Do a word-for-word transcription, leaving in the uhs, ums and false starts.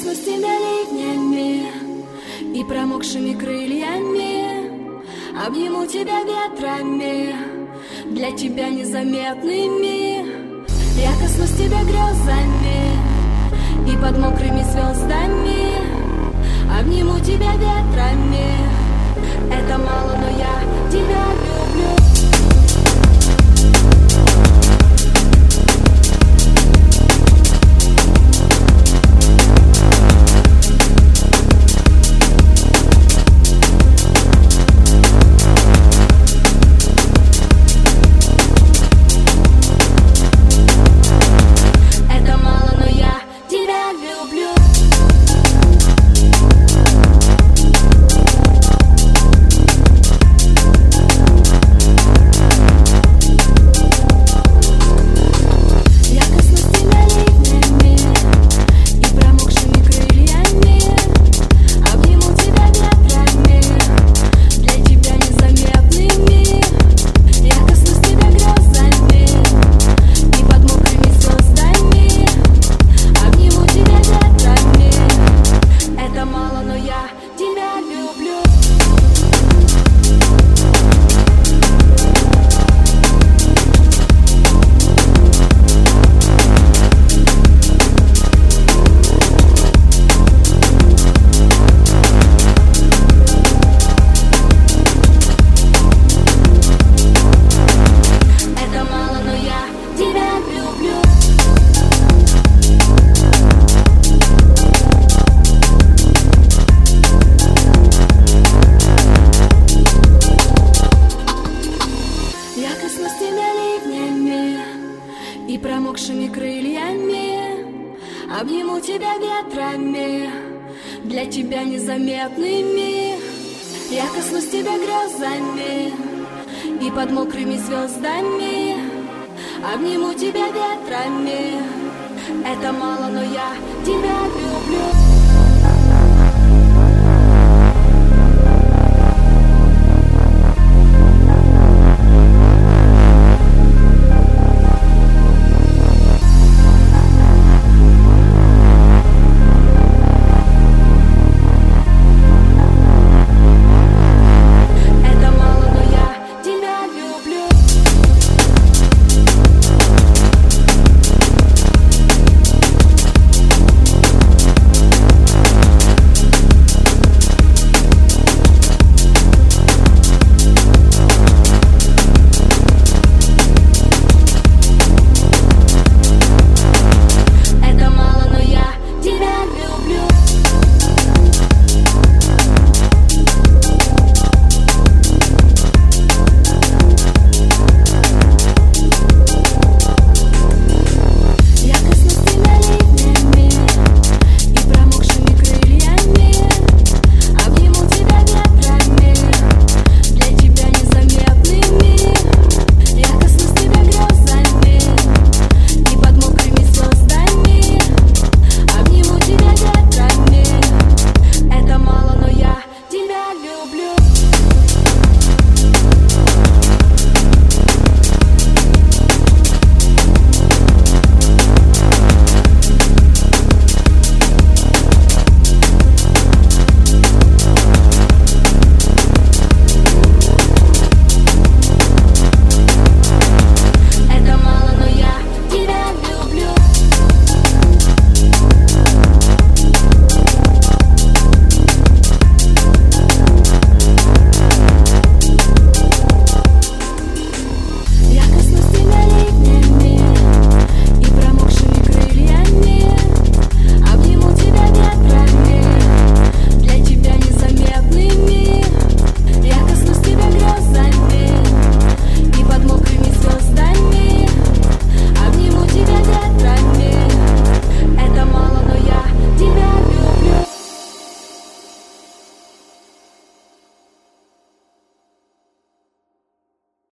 коснусь тебя ливнями и промокшими крыльями, обниму тебя ветрами, для тебя незаметными. Я коснусь тебя грезами и под мокрыми звездами, обниму тебя ветрами. Это мало, но я тебя люблю. И промокшими крыльями обниму тебя ветрами, для тебя незаметными. Я коснусь тебя грезами и под мокрыми звездами, обниму тебя ветрами. Это мало, но я тебя люблю.